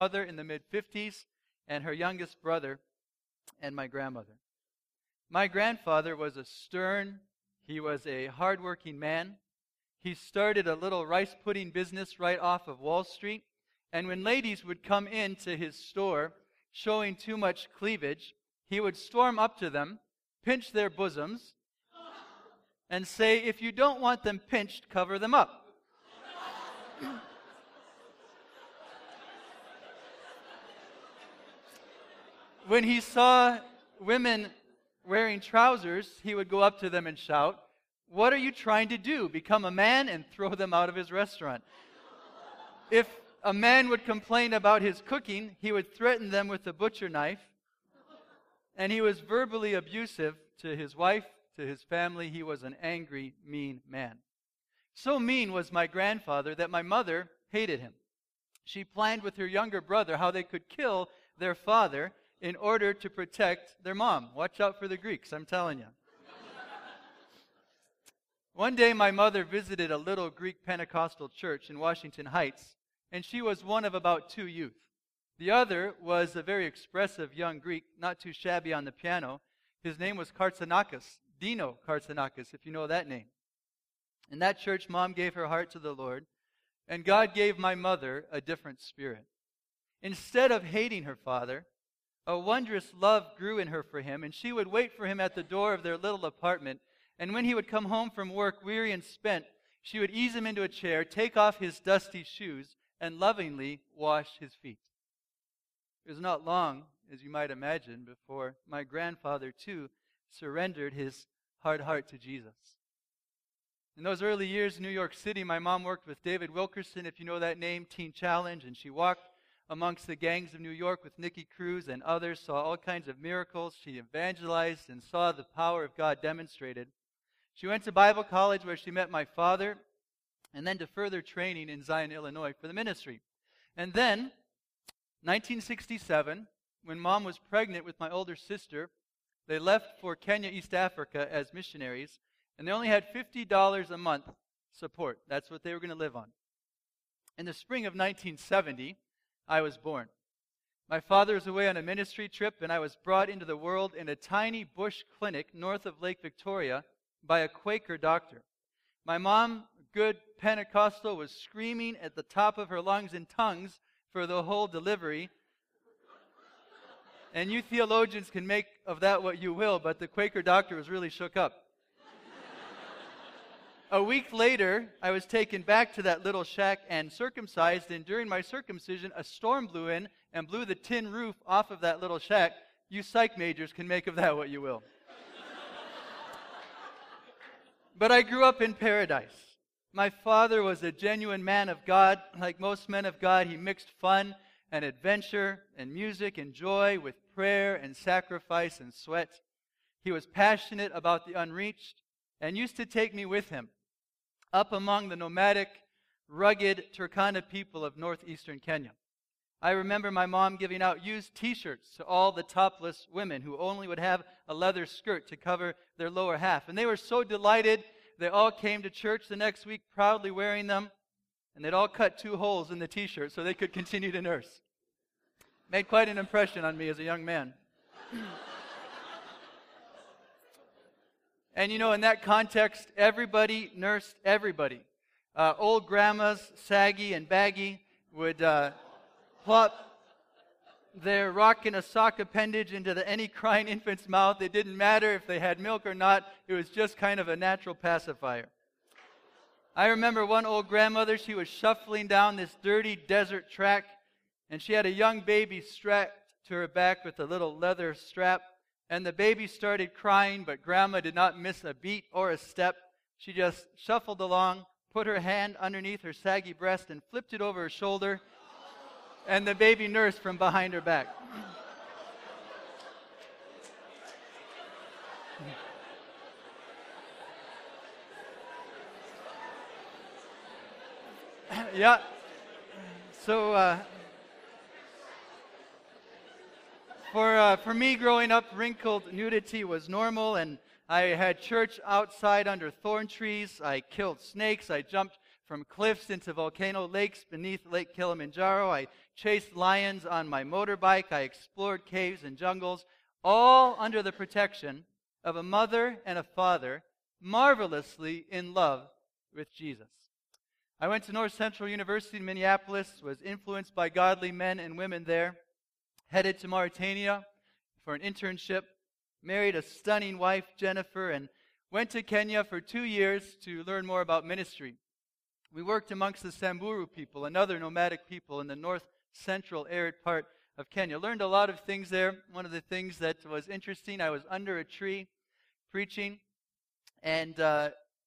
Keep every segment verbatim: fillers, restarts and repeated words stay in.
mother in the mid fifties, and her youngest brother, and my grandmother. My grandfather was a stern, he was a hardworking man. He started a little rice pudding business right off of Wall Street, and when ladies would come into his store showing too much cleavage, he would storm up to them, pinch their bosoms, and say, "If you don't want them pinched, cover them up." When he saw women wearing trousers, he would go up to them and shout, "What are you trying to do? Become a man?" and throw them out of his restaurant. If a man would complain about his cooking, he would threaten them with a butcher knife. And he was verbally abusive to his wife, to his family. He was an angry, mean man. So mean was my grandfather that my mother hated him. She planned with her younger brother how they could kill their father in order to protect their mom. Watch out for the Greeks, I'm telling you. One day my mother visited a little Greek Pentecostal church in Washington Heights, and she was one of about two youth. The other was a very expressive young Greek, not too shabby on the piano. His name was Kartsanakis, Dino Kartsanakis, if you know that name. In that church, Mom gave her heart to the Lord, and God gave my mother a different spirit. Instead of hating her father, a wondrous love grew in her for him, and she would wait for him at the door of their little apartment, and when he would come home from work weary and spent, she would ease him into a chair, take off his dusty shoes, and lovingly wash his feet. It was not long, as you might imagine, before my grandfather, too, surrendered his hard heart to Jesus. In those early years in New York City, my mom worked with David Wilkerson, if you know that name, Teen Challenge, and she walked amongst the gangs of New York with Nicky Cruz and others, saw all kinds of miracles. She evangelized and saw the power of God demonstrated. She went to Bible college where she met my father, and then to further training in Zion, Illinois for the ministry. And then, nineteen sixty-seven, when Mom was pregnant with my older sister, they left for Kenya, East Africa as missionaries, and they only had fifty dollars a month support. That's what they were going to live on. In the spring of nineteen seventy, I was born. My father was away on a ministry trip, and I was brought into the world in a tiny bush clinic north of Lake Victoria by a Quaker doctor. My mom, good Pentecostal, was screaming at the top of her lungs in tongues for the whole delivery. And you theologians can make of that what you will, but the Quaker doctor was really shook up. A week later, I was taken back to that little shack and circumcised, and during my circumcision, a storm blew in and blew the tin roof off of that little shack. You psych majors can make of that what you will. But I grew up in paradise. My father was a genuine man of God. Like most men of God, he mixed fun and adventure and music and joy with prayer and sacrifice and sweat. He was passionate about the unreached and used to take me with him up among the nomadic, rugged Turkana people of northeastern Kenya. I remember my mom giving out used t-shirts to all the topless women who only would have a leather skirt to cover their lower half. And they were so delighted, they all came to church the next week proudly wearing them, and they'd all cut two holes in the t-shirt so they could continue to nurse. Made quite an impression on me as a young man. And you know, in that context, everybody nursed everybody. Uh, old grandmas, saggy and baggy, would uh, plop their rock and a sock appendage into the, any crying infant's mouth. It didn't matter if they had milk or not. It was just kind of a natural pacifier. I remember one old grandmother, she was shuffling down this dirty desert track, and she had a young baby strapped to her back with a little leather strap. And the baby started crying, but Grandma did not miss a beat or a step. She just shuffled along, put her hand underneath her saggy breast, and flipped it over her shoulder, and the baby nursed from behind her back. Yeah. So, uh, For uh, for me growing up, wrinkled nudity was normal, and I had church outside under thorn trees. I killed snakes. I jumped from cliffs into volcano lakes beneath Lake Kilimanjaro. I chased lions on my motorbike. I explored caves and jungles, all under the protection of a mother and a father marvelously in love with Jesus. I went to North Central University in Minneapolis, was influenced by godly men and women there, headed to Mauritania for an internship, married a stunning wife, Jennifer, and went to Kenya for two years to learn more about ministry. We worked amongst the Samburu people, another nomadic people in the north central arid part of Kenya. Learned a lot of things there. One of the things that was interesting, I was under a tree preaching, and uh,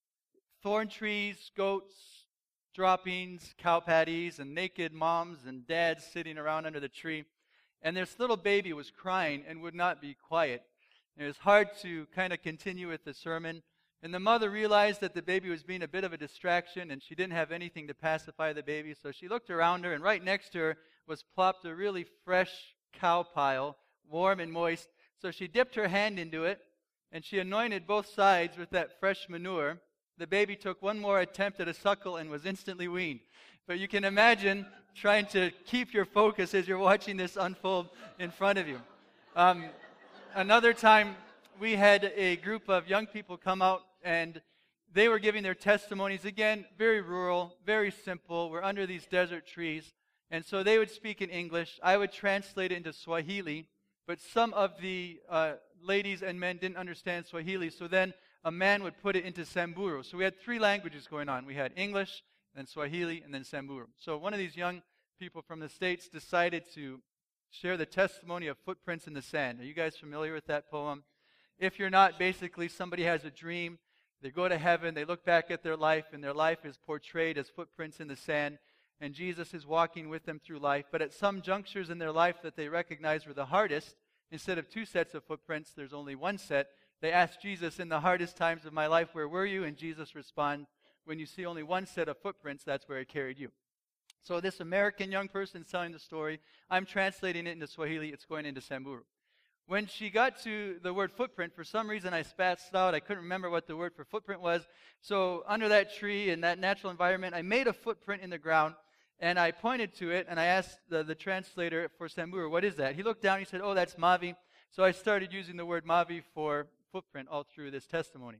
thorn trees, goats, droppings, cow patties, and naked moms and dads sitting around under the tree. And this little baby was crying and would not be quiet. It was hard to kind of continue with the sermon. And the mother realized that the baby was being a bit of a distraction, and she didn't have anything to pacify the baby. So she looked around her, and right next to her was plopped a really fresh cow pile, warm and moist. So she dipped her hand into it, and she anointed both sides with that fresh manure. The baby took one more attempt at a suckle and was instantly weaned. But you can imagine trying to keep your focus as you're watching this unfold in front of you. Um, another time, we had a group of young people come out, and they were giving their testimonies. Again, very rural, very simple. We're under these desert trees. And so they would speak in English. I would translate it into Swahili. But some of the uh, ladies and men didn't understand Swahili. So then a man would put it into Samburu. So we had three languages going on. We had English, then Swahili, and then Samburu. So one of these young people from the States decided to share the testimony of footprints in the sand. Are you guys familiar with that poem? If you're not, basically somebody has a dream. They go to heaven, they look back at their life, and their life is portrayed as footprints in the sand, and Jesus is walking with them through life. But at some junctures in their life that they recognize were the hardest, instead of two sets of footprints, there's only one set. They ask Jesus, in the hardest times of my life, where were you? And Jesus responds, when you see only one set of footprints, that's where I carried you. So this American young person is telling the story. I'm translating it into Swahili. It's going into Samburu. When she got to the word footprint, for some reason I spazzed out. I couldn't remember what the word for footprint was. So under that tree, in that natural environment, I made a footprint in the ground, and I pointed to it, and I asked the, the translator for Samburu, what is that? He looked down, he said, oh, that's Mavi. So I started using the word Mavi for footprint all through this testimony.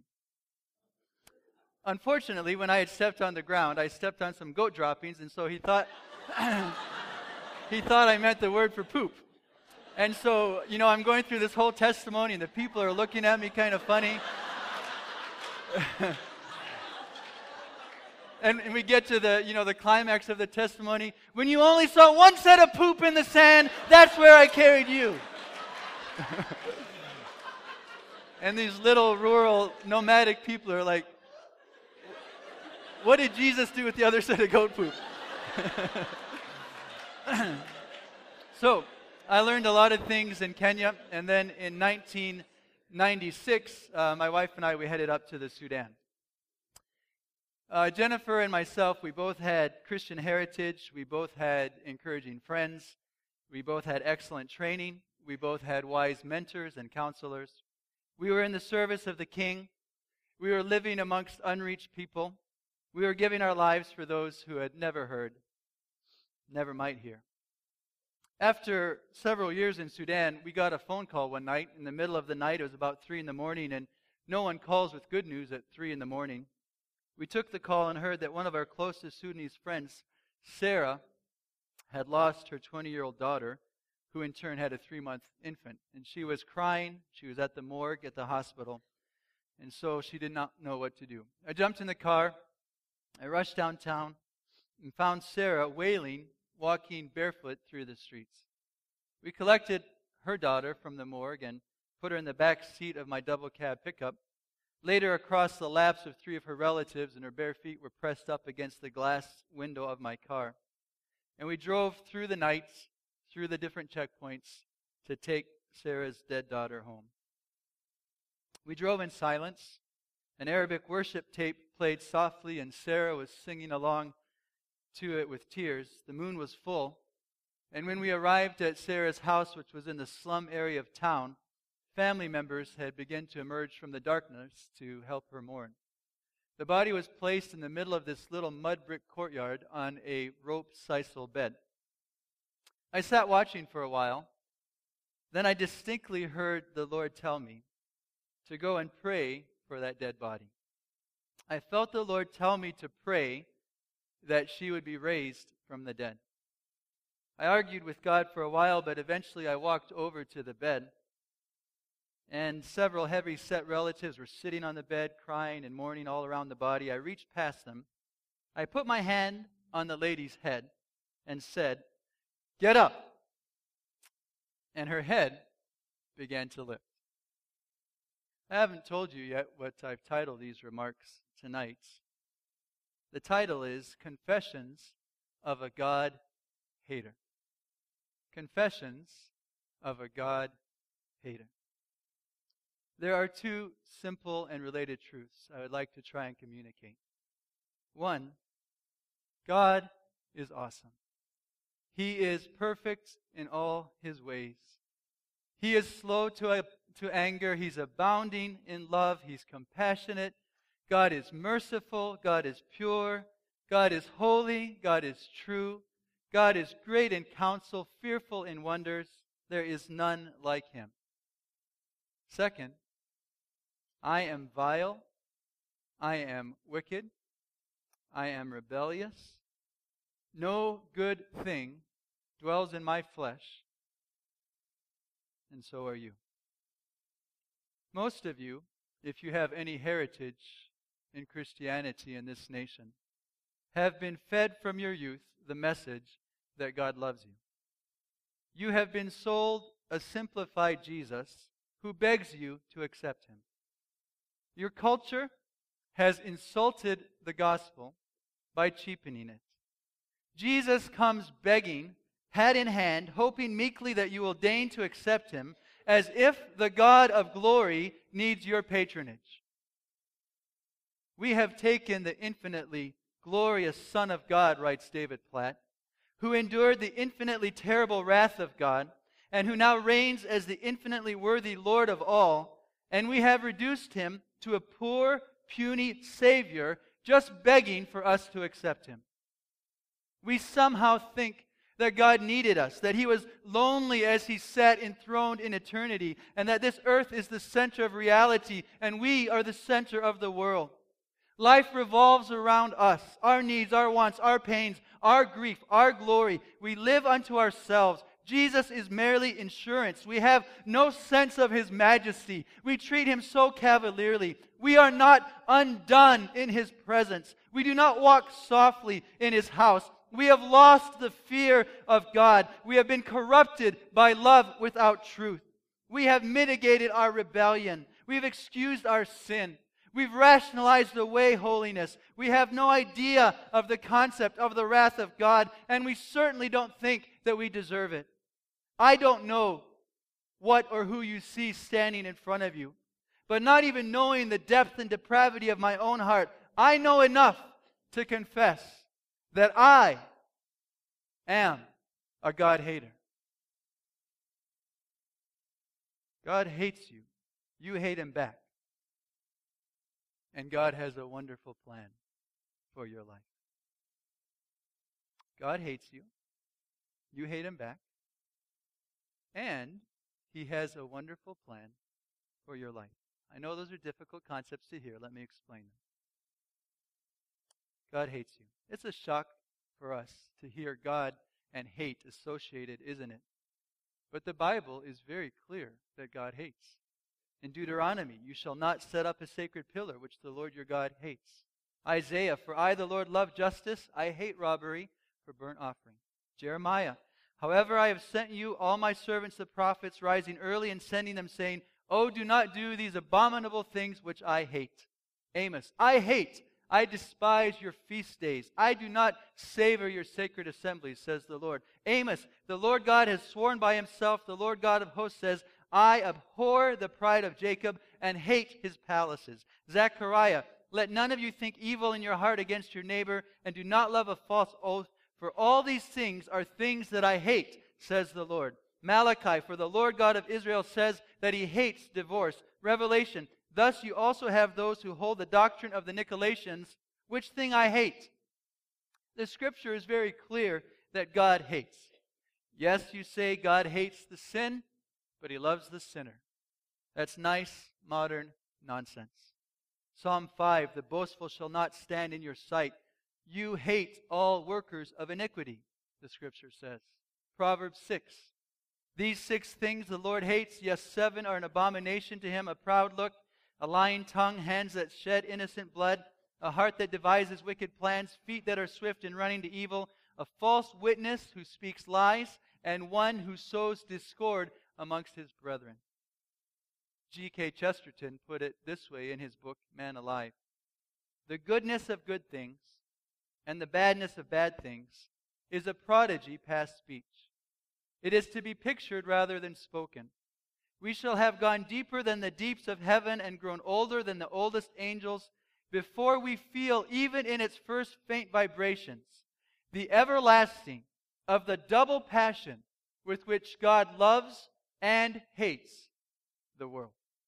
Unfortunately, when I had stepped on the ground, I stepped on some goat droppings, and so he thought he thought I meant the word for poop. And so, you know, I'm going through this whole testimony, and the people are looking at me kind of funny. and, and we get to the, you know, the climax of the testimony. When you only saw one set of poop in the sand, that's where I carried you. And these little rural nomadic people are like, what did Jesus do with the other set of goat poop? So, I learned a lot of things in Kenya, and then in nineteen ninety-six, uh, my wife and I, we headed up to the Sudan. Uh, Jennifer and myself, we both had Christian heritage, we both had encouraging friends, we both had excellent training, we both had wise mentors and counselors. We were in the service of the King. We were living amongst unreached people. We were giving our lives for those who had never heard, never might hear. After several years in Sudan, we got a phone call one night. In the middle of the night, it was about three in the morning, and no one calls with good news at three in the morning. We took the call and heard that one of our closest Sudanese friends, Sarah, had lost her twenty-year-old daughter, who in turn had a three-month infant. And she was crying. She was at the morgue at the hospital. And so she did not know what to do. I jumped in the car. I rushed downtown and found Sarah wailing, walking barefoot through the streets. We collected her daughter from the morgue and put her in the back seat of my double cab pickup, laid her across the laps of three of her relatives, and her bare feet were pressed up against the glass window of my car. And we drove through the night, through the different checkpoints, to take Sarah's dead daughter home. We drove in silence. An Arabic worship tape played softly, and Sarah was singing along to it with tears. The moon was full, and when we arrived at Sarah's house, which was in the slum area of town, family members had begun to emerge from the darkness to help her mourn. The body was placed in the middle of this little mud brick courtyard on a rope sisal bed. I sat watching for a while. Then I distinctly heard the Lord tell me to go and pray for that dead body. I felt the Lord tell me to pray that she would be raised from the dead. I argued with God for a while, but eventually I walked over to the bed, and several heavy-set relatives were sitting on the bed, crying and mourning all around the body. I reached past them. I put my hand on the lady's head and said, "Get up." And her head began to lift. I haven't told you yet what I've titled these remarks tonight. The title is Confessions of a God Hater. Confessions of a God Hater. There are two simple and related truths I would like to try and communicate. One, God is awesome. He is perfect in all his ways. He is slow to, uh, to anger. He's abounding in love. He's compassionate. God is merciful. God is pure. God is holy. God is true. God is great in counsel, fearful in wonders. There is none like him. Second, I am vile. I am wicked. I am rebellious. No good thing dwells in my flesh, and so are you. Most of you, if you have any heritage in Christianity in this nation, have been fed from your youth the message that God loves you. You have been sold a simplified Jesus who begs you to accept him. Your culture has insulted the gospel by cheapening it. Jesus comes begging, hat in hand, hoping meekly that you will deign to accept him, as if the God of glory needs your patronage. We have taken the infinitely glorious Son of God, writes David Platt, who endured the infinitely terrible wrath of God, and who now reigns as the infinitely worthy Lord of all, and we have reduced him to a poor, puny Savior, just begging for us to accept him. We somehow think that God needed us, that he was lonely as he sat enthroned in eternity, and that this earth is the center of reality, and we are the center of the world. Life revolves around us, our needs, our wants, our pains, our grief, our glory. We live unto ourselves. Jesus is merely insurance. We have no sense of his majesty. We treat him so cavalierly. We are not undone in his presence. We do not walk softly in his house. We have lost the fear of God. We have been corrupted by love without truth. We have mitigated our rebellion. We've excused our sin. We've rationalized away holiness. We have no idea of the concept of the wrath of God, and we certainly don't think that we deserve it. I don't know what or who you see standing in front of you, but not even knowing the depth and depravity of my own heart, I know enough to confess that I am a God hater. God hates you. You hate him back. And God has a wonderful plan for your life. God hates you. You hate him back. And he has a wonderful plan for your life. I know those are difficult concepts to hear. Let me explain them. God hates you. It's a shock for us to hear God and hate associated, isn't it? But the Bible is very clear that God hates. In Deuteronomy, you shall not set up a sacred pillar, which the Lord your God hates. Isaiah, for I, the Lord, love justice. I hate robbery for burnt offering. Jeremiah, however, I have sent you all my servants the prophets, rising early and sending them, saying, Oh, do not do these abominable things which I hate. Amos, I hate, I despise your feast days. I do not savor your sacred assemblies, says the Lord. Amos, the Lord God has sworn by himself, the Lord God of hosts says, I abhor the pride of Jacob and hate his palaces. Zechariah, let none of you think evil in your heart against your neighbor, and do not love a false oath, for all these things are things that I hate, says the Lord. Malachi, for the Lord God of Israel says that he hates divorce. Revelation, Thus you also have those who hold the doctrine of the Nicolaitans, which thing I hate. The Scripture is very clear that God hates. Yes, you say God hates the sin, but He loves the sinner. That's nice, modern nonsense. Psalm five, the boastful shall not stand in your sight. You hate all workers of iniquity, the Scripture says. Proverbs six, these six things the Lord hates, yes, seven are an abomination to Him, a proud look, a lying tongue, hands that shed innocent blood, a heart that devises wicked plans, feet that are swift in running to evil, a false witness who speaks lies, and one who sows discord amongst his brethren. G K Chesterton put it this way in his book, Man Alive. The goodness of good things and the badness of bad things is a prodigy past speech. It is to be pictured rather than spoken. We shall have gone deeper than the deeps of heaven and grown older than the oldest angels before we feel, even in its first faint vibrations, the everlasting of the double passion with which God loves and hates the world.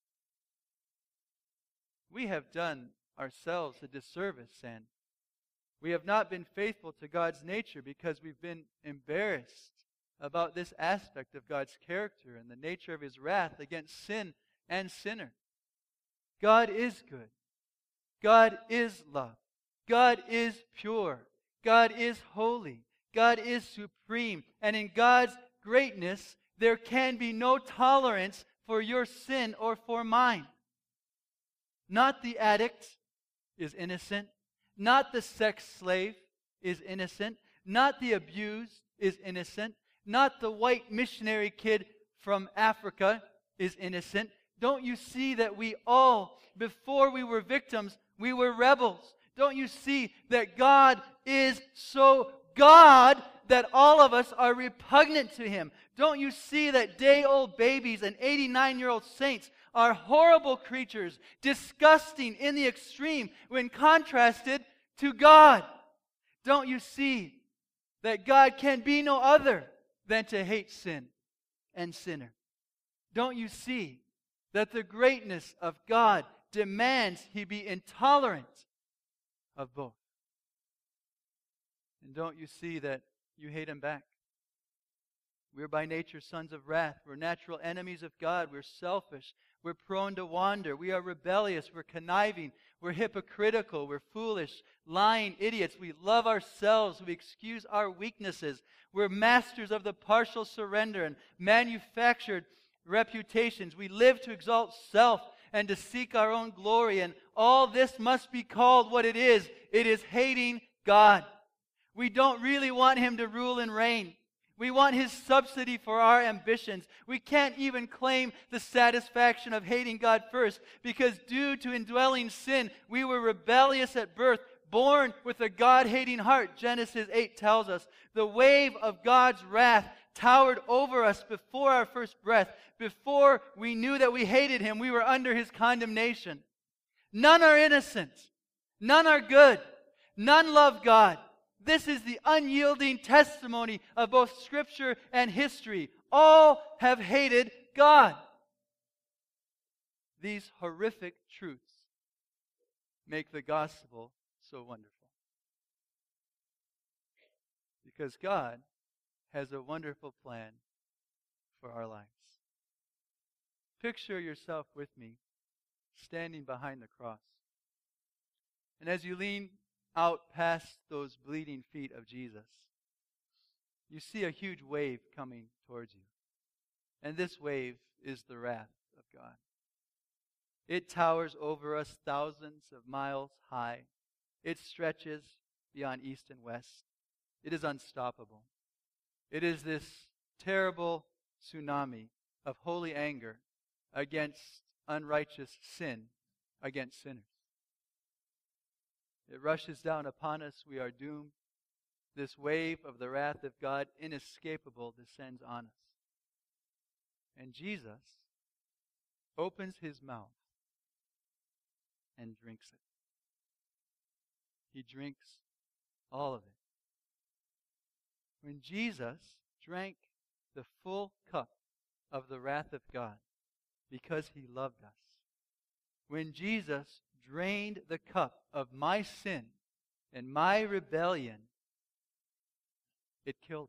We have done ourselves a disservice, and we have not been faithful to God's nature because we've been embarrassed about this aspect of God's character and the nature of His wrath against sin and sinner. God is good. God is love. God is pure. God is holy. God is supreme. And in God's greatness, there can be no tolerance for your sin or for mine. Not the addict is innocent. Not the sex slave is innocent. Not the abused is innocent. Not the white missionary kid from Africa is innocent. Don't you see that we all, before we were victims, we were rebels? Don't you see that God is so God that all of us are repugnant to Him? Don't you see that day-old babies and eighty-nine-year-old saints are horrible creatures, disgusting in the extreme when contrasted to God? Don't you see that God can be no other than to hate sin and sinner? Don't you see that the greatness of God demands He be intolerant of both? And don't you see that you hate Him back? We're by nature sons of wrath. We're natural enemies of God. We're selfish. We're prone to wander. We are rebellious. We're conniving. We're hypocritical. We're foolish, lying idiots. We love ourselves. We excuse our weaknesses. We're masters of the partial surrender and manufactured reputations. We live to exalt self and to seek our own glory. And all this must be called what it is. It is hating God. We don't really want Him to rule and reign. We want His subsidy for our ambitions. We can't even claim the satisfaction of hating God first, because due to indwelling sin, we were rebellious at birth, born with a God-hating heart. Genesis eight tells us the wave of God's wrath towered over us before our first breath. Before we knew that we hated Him, we were under His condemnation. None are innocent. None are good. None love God. This is the unyielding testimony of both Scripture and history. All have hated God. These horrific truths make the gospel so wonderful. Because God has a wonderful plan for our lives. Picture yourself with me standing behind the cross. And as you lean out past those bleeding feet of Jesus, you see a huge wave coming towards you. And this wave is the wrath of God. It towers over us thousands of miles high. It stretches beyond east and west. It is unstoppable. It is this terrible tsunami of holy anger against unrighteous sin, against sinners. It rushes down upon us. We are doomed. This wave of the wrath of God, inescapable, descends on us. And Jesus opens His mouth and drinks it. He drinks all of it. When Jesus drank the full cup of the wrath of God because He loved us, when Jesus drained the cup of my sin and my rebellion, it killed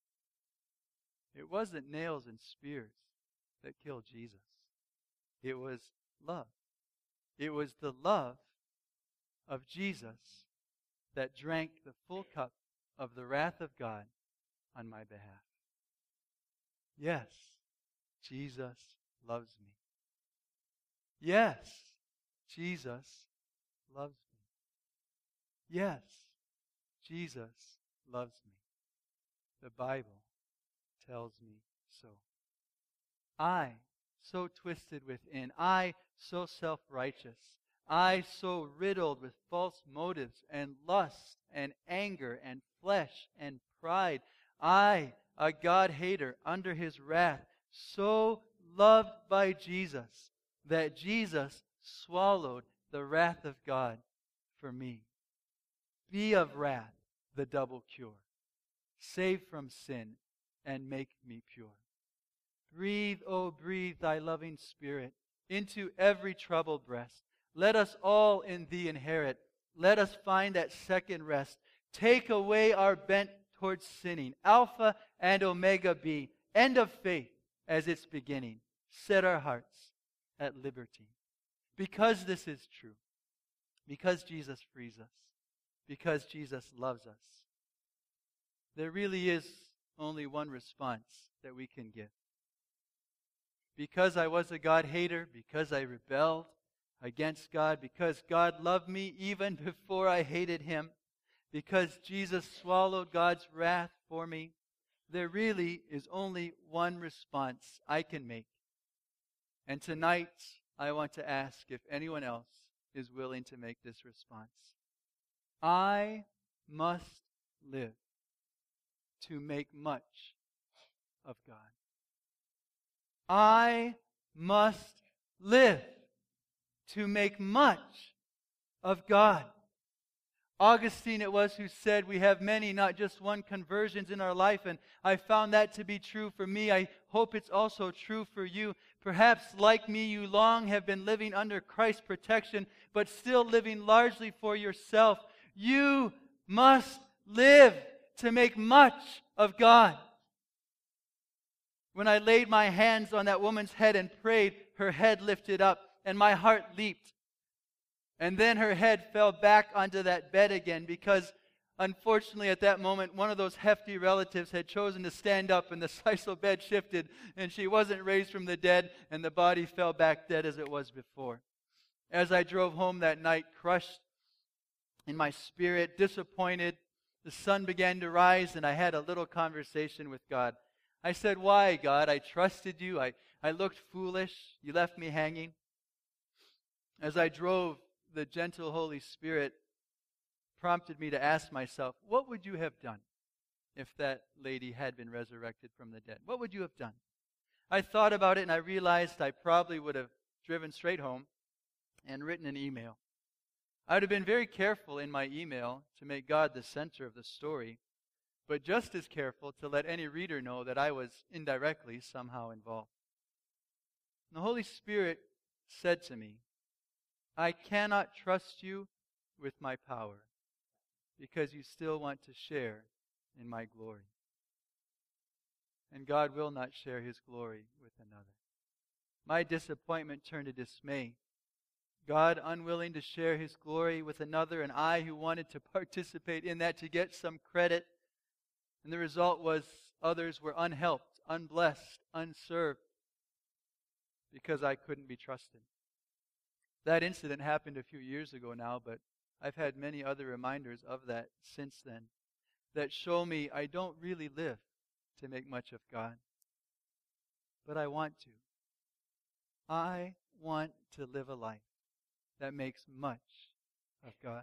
him. It wasn't nails and spears that killed Jesus. It was love. It was the love of Jesus that drank the full cup of the wrath of God on my behalf. Yes, Jesus loves me. Yes, Jesus loves me. Yes, Jesus loves me. The Bible tells me so. I, so twisted within, I, so self-righteous, I, so riddled with false motives and lust and anger and flesh and pride, I, a God-hater under his wrath, so loved by Jesus that Jesus swallowed the wrath of God for me. Be of wrath the double cure. Save from sin and make me pure. Breathe, oh, breathe thy loving Spirit into every troubled breast. Let us all in thee inherit. Let us find that second rest. Take away our bent towards sinning. Alpha and Omega be. End of faith as its beginning. Set our hearts at liberty. Because this is true. Because Jesus frees us. Because Jesus loves us. There really is only one response that we can give. Because I was a God-hater, because I rebelled against God, because God loved me even before I hated Him, because Jesus swallowed God's wrath for me, there really is only one response I can make. And tonight, I want to ask if anyone else is willing to make this response. I must live to make much of God. I must live to make much of God. Augustine it was who said we have many, not just one, conversions in our life, and I found that to be true for me. I hope it's also true for you. Perhaps, like me, you long have been living under Christ's protection, but still living largely for yourself. You must live to make much of God. When I laid my hands on that woman's head and prayed, her head lifted up, and my heart leaped. And then her head fell back onto that bed again because, unfortunately, at that moment, one of those hefty relatives had chosen to stand up, and the sisal bed shifted, and she wasn't raised from the dead, and the body fell back dead as it was before. As I drove home that night, crushed in my spirit, disappointed, the sun began to rise, and I had a little conversation with God. I said, "Why, God? I trusted you. I, I looked foolish. You left me hanging." As I drove, the gentle Holy Spirit prompted me to ask myself, what would you have done if that lady had been resurrected from the dead? What would you have done? I thought about it, and I realized I probably would have driven straight home and written an email. I would have been very careful in my email to make God the center of the story, but just as careful to let any reader know that I was indirectly somehow involved. And the Holy Spirit said to me, I cannot trust you with my power because you still want to share in my glory. And God will not share His glory with another. My disappointment turned to dismay. God unwilling to share His glory with another, and I who wanted to participate in that to get some credit. And the result was others were unhelped, unblessed, unserved because I couldn't be trusted. That incident happened a few years ago now, but I've had many other reminders of that since then that show me I don't really live to make much of God. But I want to. I want to live a life that makes much of God.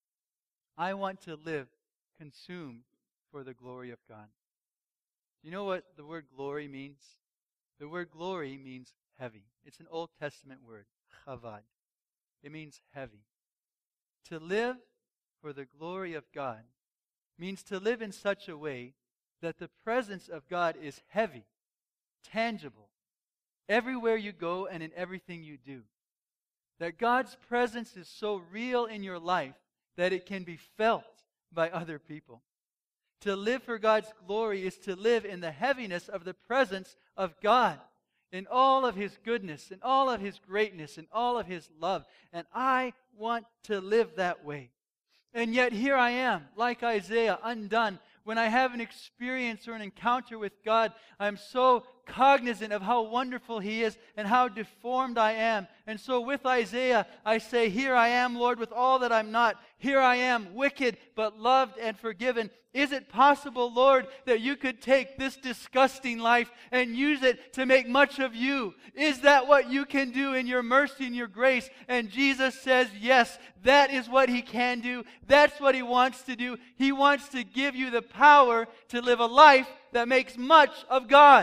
I want to live consumed for the glory of God. Do you know what the word glory means? The word glory means heavy. It's an Old Testament word, chavad. It means heavy. To live for the glory of God means to live in such a way that the presence of God is heavy, tangible, everywhere you go and in everything you do. That God's presence is so real in your life that it can be felt by other people. To live for God's glory is to live in the heaviness of the presence of God, in all of His goodness, in all of His greatness, in all of His love. And I want to live that way. And yet here I am, like Isaiah, undone. When I have an experience or an encounter with God, I'm so cognizant of how wonderful He is and how deformed I am. And so with Isaiah, I say, here I am, Lord, with all that I'm not. Here I am, wicked, but loved and forgiven. Is it possible, Lord, that you could take this disgusting life and use it to make much of you? Is that what you can do in your mercy and your grace? And Jesus says, yes, that is what He can do. That's what He wants to do. He wants to give you the power to live a life that makes much of God.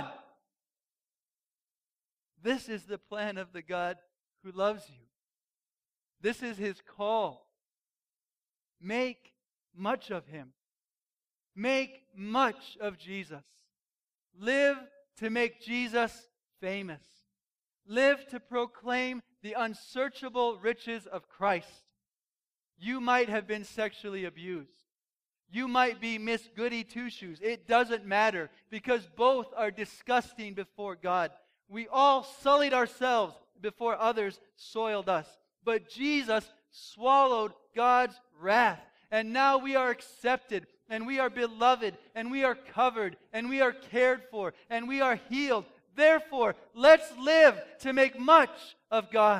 This is the plan of the God who loves you. This is His call. Make much of Him. Make much of Jesus. Live to make Jesus famous. Live to proclaim the unsearchable riches of Christ. You might have been sexually abused. You might be Miss Goody Two-Shoes. It doesn't matter, because both are disgusting before God. We all sullied ourselves before others soiled us. But Jesus swallowed God's wrath. And now we are accepted, and we are beloved, and we are covered, and we are cared for, and we are healed. Therefore, let's live to make much of God.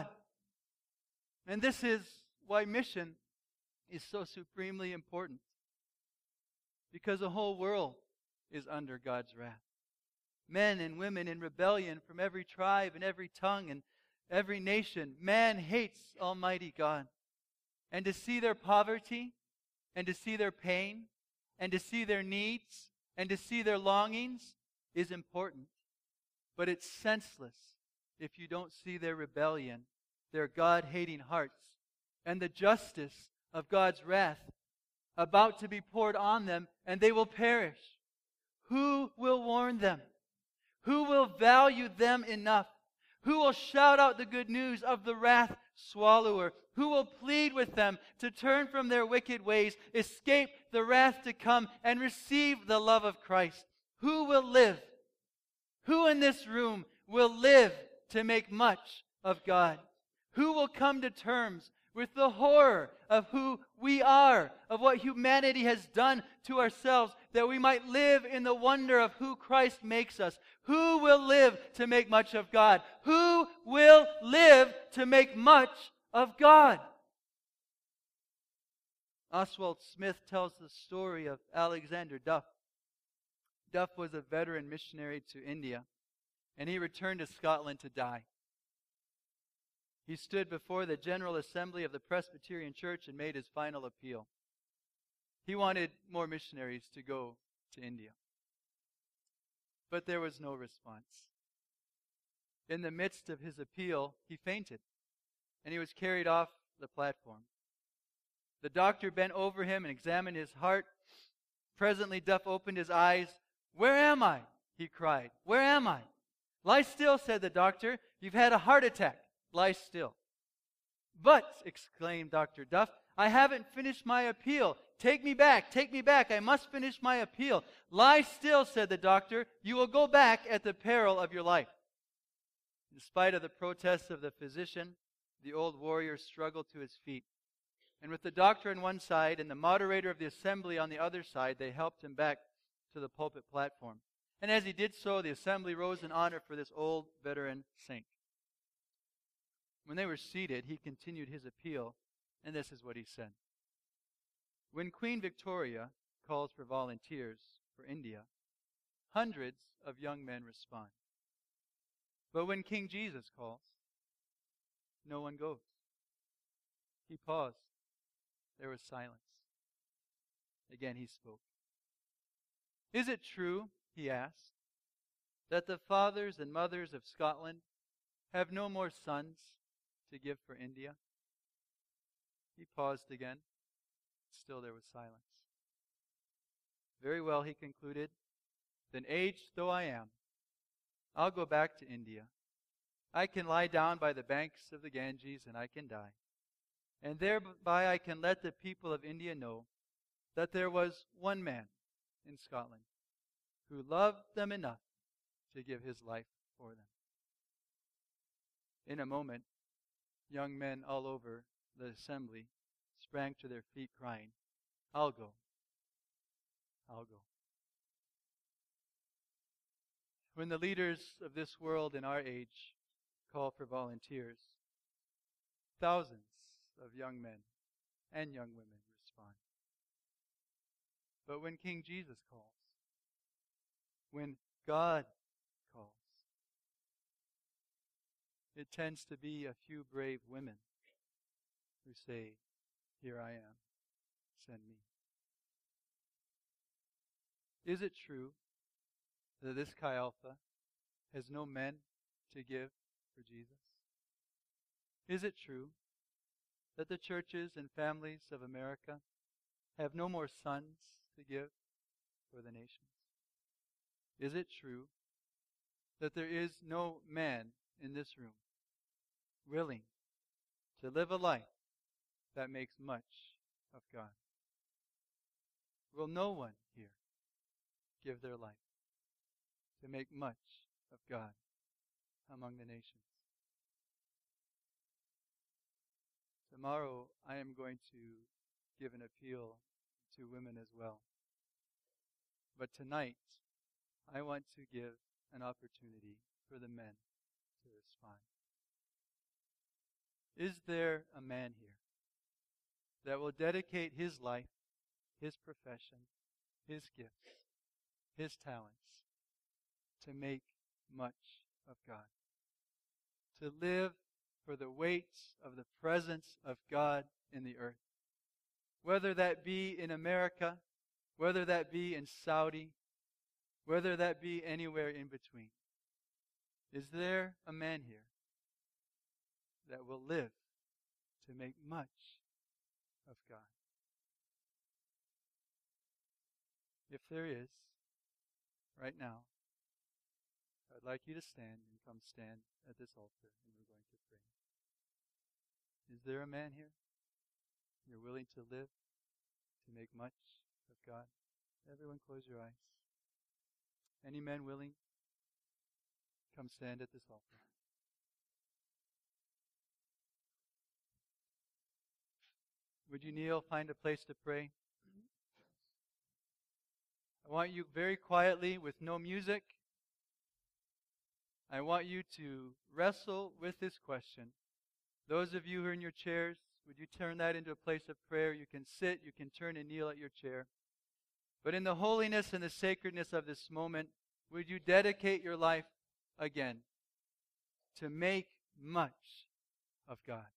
And this is why mission is so supremely important. Because the whole world is under God's wrath. Men and women in rebellion from every tribe and every tongue and every nation. Man hates Almighty God. And to see their poverty, and to see their pain, and to see their needs, and to see their longings is important. But it's senseless if you don't see their rebellion, their God-hating hearts, and the justice of God's wrath about to be poured on them, and they will perish. Who will warn them? Who will value them enough? Who will shout out the good news of the wrath swallower? Who will plead with them to turn from their wicked ways, escape the wrath to come, and receive the love of Christ? Who will live? Who in this room will live to make much of God? Who will come to terms with the horror of who we are, of what humanity has done to ourselves, that we might live in the wonder of who Christ makes us? Who will live to make much of God? Who will live to make much of God? Oswald Smith tells the story of Alexander Duff. Duff was a veteran missionary to India, and he returned to Scotland to die. He stood before the General Assembly of the Presbyterian Church and made his final appeal. He wanted more missionaries to go to India. But there was no response. In the midst of his appeal, he fainted, and he was carried off the platform. The doctor bent over him and examined his heart. Presently, Duff opened his eyes. "Where am I?" he cried. "Where am I?" "Lie still," said the doctor. "You've had a heart attack. Lie still." "But," exclaimed Doctor Duff, "I haven't finished my appeal. Take me back, take me back. I must finish my appeal." "Lie still," said the doctor. "You will go back at the peril of your life." In spite of the protests of the physician, the old warrior struggled to his feet. And with the doctor on one side and the moderator of the assembly on the other side, they helped him back to the pulpit platform. And as he did so, the assembly rose in honor for this old veteran saint. When they were seated, he continued his appeal, and this is what he said. "When Queen Victoria calls for volunteers for India, hundreds of young men respond. But when King Jesus calls, no one goes." He paused. There was silence. Again he spoke. "Is it true," he asked, "that the fathers and mothers of Scotland have no more sons to give for India?" He paused again. Still there was silence. "Very well," he concluded. "Then aged though I am, I'll go back to India. I can lie down by the banks of the Ganges and I can die. And thereby I can let the people of India know that there was one man in Scotland who loved them enough to give his life for them. In a moment, young men all over the assembly sprang to their feet crying, I'll go. I'll go. When the leaders of this world in our age call for volunteers, thousands of young men and young women respond. But when King Jesus calls, when God calls, it tends to be a few brave women who say, Here I am, send me. Is it true that this Chi Alpha has no men to give for Jesus? Is it true that the churches and families of America have no more sons to give for the nations? Is it true that there is no man in this room willing to live a life that makes much of God? Will no one here give their life to make much of God among the nations? Tomorrow I am going to give an appeal to women as well. But tonight I want to give an opportunity for the men to respond. Is there a man here that will dedicate his life, his profession, his gifts, his talents to make much of God? To live for the weight of the presence of God in the earth. Whether that be in America, whether that be in Saudi, whether that be anywhere in between. Is there a man here that will live to make much of God? If there is, right now, I'd like you to stand and come stand at this altar and we're going to pray. Is there a man here? You're willing to live to make much of God? Everyone close your eyes. Any men willing? Come stand at this altar. Would you kneel, find a place to pray? I want you very quietly, with no music, I want you to wrestle with this question. Those of you who are in your chairs, would you turn that into a place of prayer? You can sit, you can turn and kneel at your chair. But in the holiness and the sacredness of this moment, would you dedicate your life again to make much of God?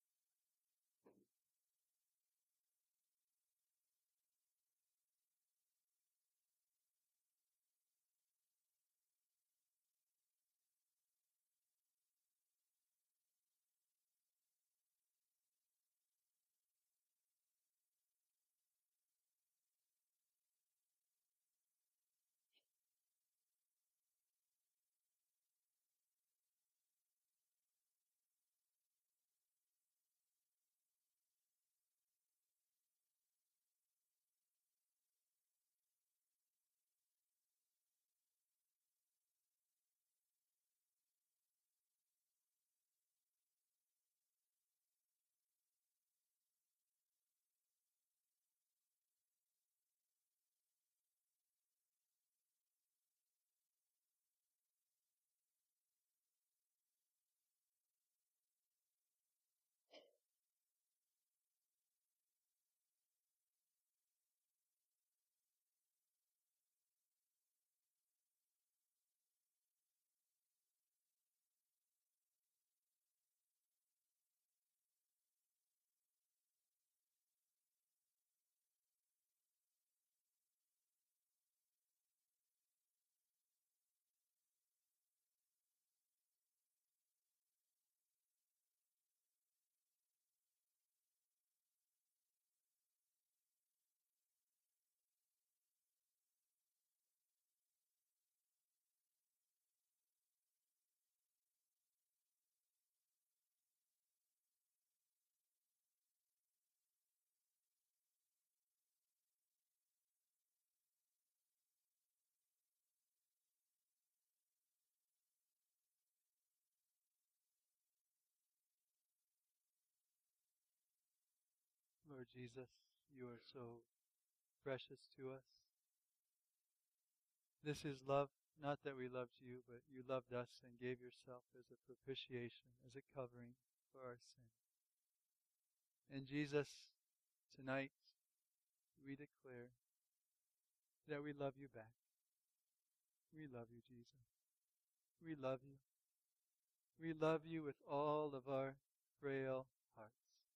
Lord Jesus, you are so precious to us. This is love, not that we loved you, but you loved us and gave yourself as a propitiation, as a covering for our sin. And Jesus, tonight, we declare that we love you back. We love you, Jesus. We love you. We love you with all of our frail hearts.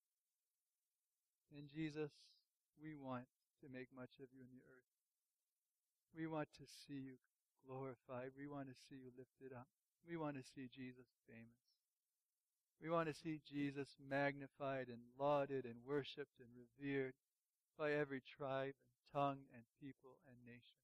And Jesus, we want to make much of you in the earth. We want to see you glorified. We want to see you lifted up. We want to see Jesus famous. We want to see Jesus magnified and lauded and worshipped and revered by every tribe and tongue and people and nation.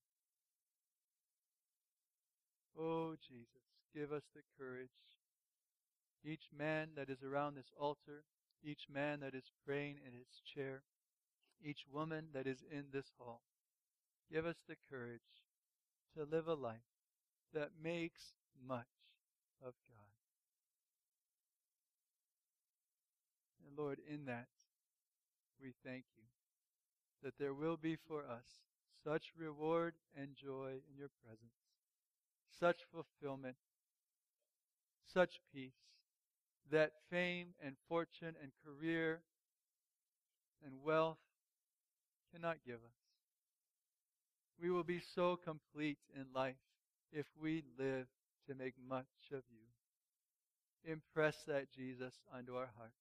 Oh, Jesus, give us the courage. Each man that is around this altar, each man that is praying in his chair, each woman that is in this hall, give us the courage to live a life that makes much of God. And Lord, in that, we thank you that there will be for us such reward and joy in your presence, such fulfillment, such peace, that fame and fortune and career and wealth cannot give us. We will be so complete in life if we live to make much of you. Impress that, Jesus, onto our hearts.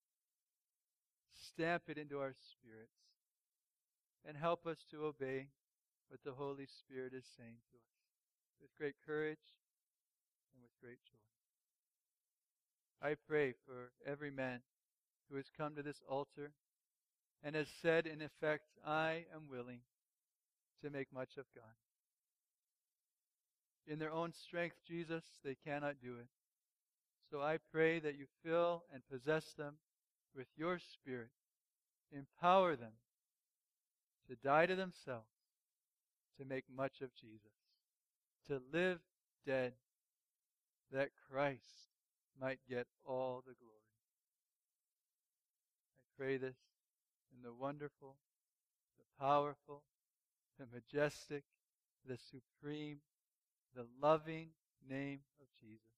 Stamp it into our spirits. And help us to obey what the Holy Spirit is saying to us with great courage and with great joy. I pray for every man who has come to this altar and has said, in effect, I am willing to make much of God. In their own strength, Jesus, they cannot do it. So I pray that you fill and possess them with your Spirit. Empower them to die to themselves, to make much of Jesus, to live dead, that Christ might get all the glory. I pray this in the wonderful, the powerful, the majestic, the supreme, the loving name of Jesus.